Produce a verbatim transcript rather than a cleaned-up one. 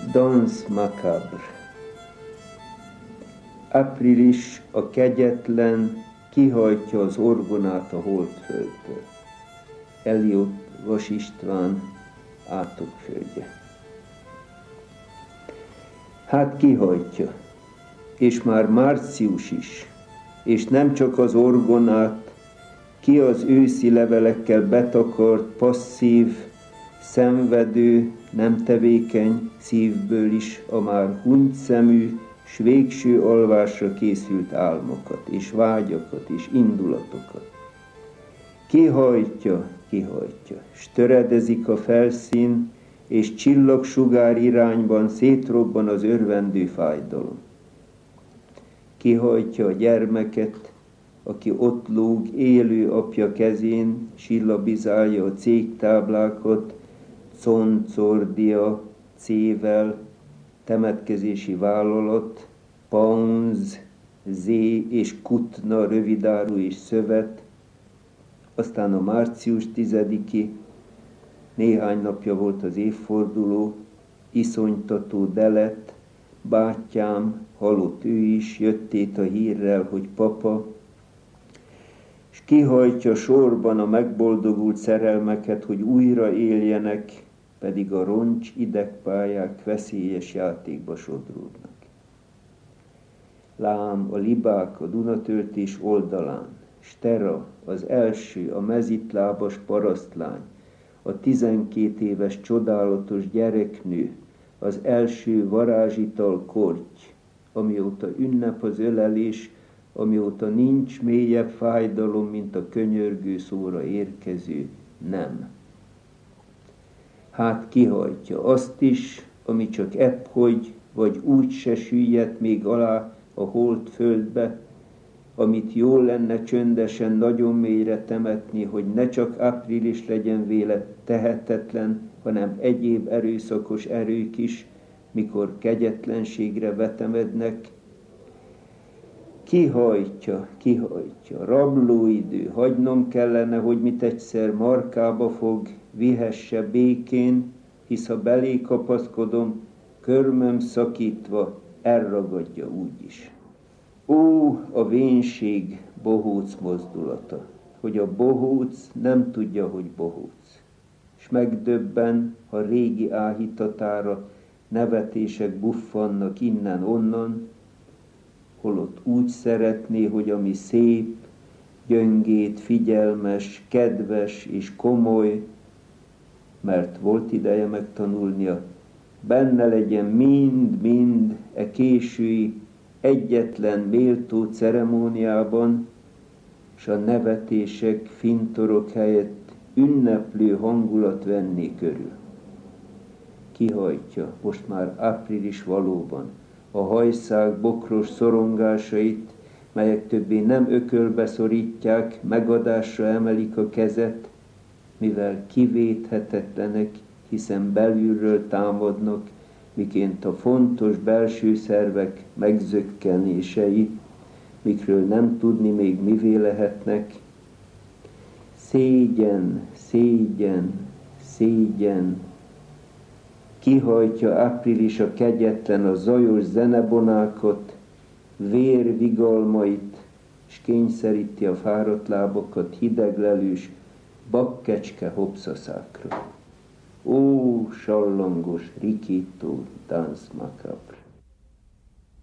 Danse macabre. Április a kegyetlen kihajtja az orgonát a holdföldből. Eliott Vas István, Átokföldje. Hát kihajtja, és már március is, és nem csak az orgonát, ki az őszi levelekkel betakart, passzív, szenvedő, nem tevékeny szívből is a már hunytszemű, s végső alvásra készült álmokat, és vágyakat, és indulatokat. Kihajtja, kihajtja, s töredezik a felszín, és csillagsugár irányban szétrobban az örvendő fájdalom. Kihajtja a gyermeket, aki ott lóg élő apja kezén, sillabizálja a cégtáblákat, Concordia C-vel, temetkezési vállalat, Pounds, Z és Kutna rövidáru és szövet, aztán a március tizediki, néhány napja volt az évforduló, iszonytató delet, bátyám, halott ő is, jöttét a hírrel, hogy papa, s kihajtja sorban a megboldogult szerelmeket, hogy újra éljenek, pedig a roncs idegpályák veszélyes játékba sodródnak. Lám a libák a Dunatöltés oldalán, Stera, az első, a mezitlábas parasztlány, a tizenkét éves csodálatos gyereknő, az első varázsital korty, amióta ünnep az ölelés, amióta nincs mélyebb fájdalom, mint a könyörgő szóra érkező nem. Hát kihajtja azt is, ami csak ebbhogy, vagy úgy se süllyedt még alá a holt földbe, amit jól lenne csöndesen nagyon mélyre temetni, hogy ne csak április legyen véle tehetetlen, hanem egyéb erőszakos erők is, mikor kegyetlenségre vetemednek. Kihajtja, kihajtja, rablóidő, hagynom kellene, hogy mit egyszer markába fog, vihesse békén, hisz ha belé kapaszkodom, körmöm szakítva, elragadja úgyis. Ó, a vénség bohóc mozdulata, hogy a bohóc nem tudja, hogy bohóc, s megdöbben, ha régi áhítatára nevetések buffannak innen-onnan, holott úgy szeretné, hogy ami szép, gyöngét, figyelmes, kedves és komoly, mert volt ideje megtanulnia, benne legyen mind-mind e késői egyetlen méltó ceremóniában, s a nevetések, fintorok helyett ünneplő hangulat venné körül. Kihajtja most már április valóban a hajszák bokros szorongásait, melyek többé nem ökölbe szorítják, megadásra emelik a kezet, mivel kivéthetetlenek, hiszen belülről támadnak, miként a fontos belső szervek megzökkenései, mikről nem tudni még mivé lehetnek. Szégyen, szégyen, szégyen, kihajtja április a kegyetlen a zajos zenebonákat, vérvigalmait, s kényszeríti a fáradt lábakat hideglelős bakkecske hopszaszákra. Ó, sallangos, rikító, danse macabre!